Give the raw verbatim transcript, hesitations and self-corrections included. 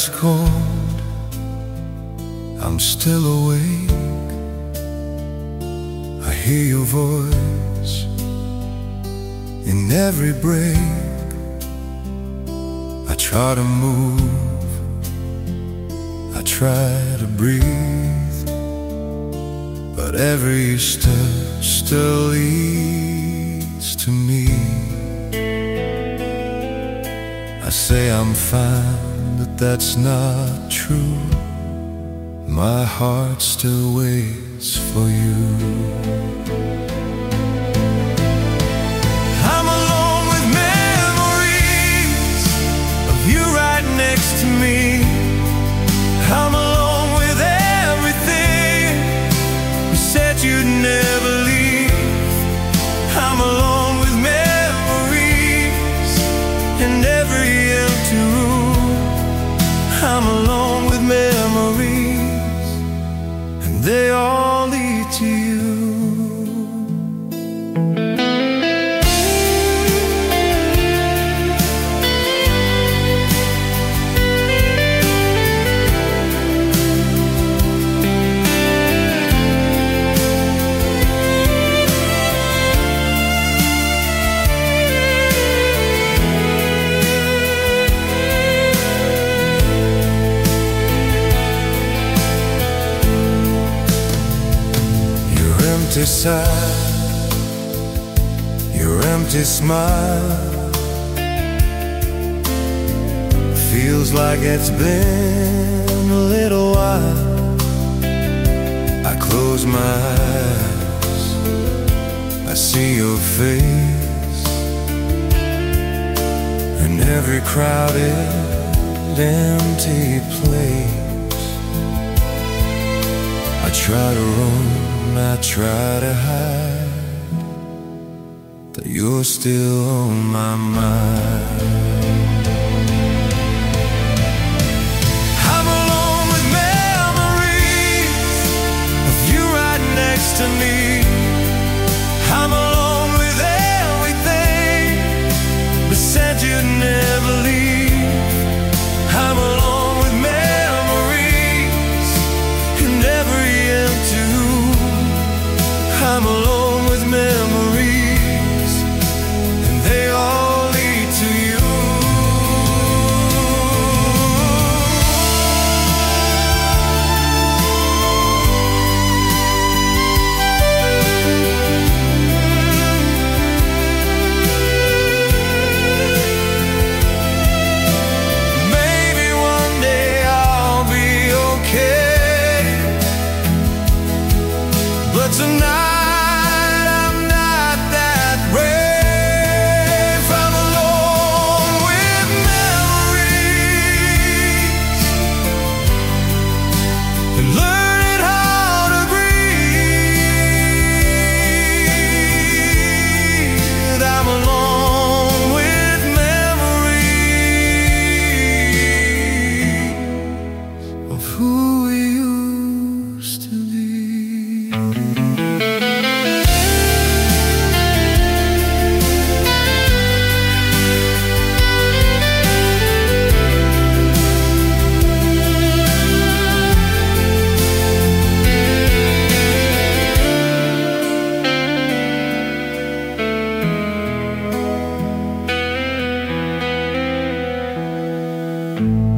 is cold, I'm still awake. I hear your voice in every break. I try to move, I try to breathe, but every step still leads to me. I say I'm fine, but that's not true. My heart still waits for you. I'm alone with memories of you right next to me. I'm alone with everything you said you'd never leave. I'm alone with memories in every empty room. I'm alone with memories, and they all lead to you. Empty side, your empty smile feels like it's been a little while. I close my eyes, I see your face in every crowded, empty place. I try to run, I try to hide, that you're still on my mind. I'm alone with memories of you right next to me. I'm alone with everything that said you'd never leave. I'm alone with memories in every empty room. I'm alone with memories, and they all lead to you. Maybe one day I'll be okay, but tonight who we used to be. you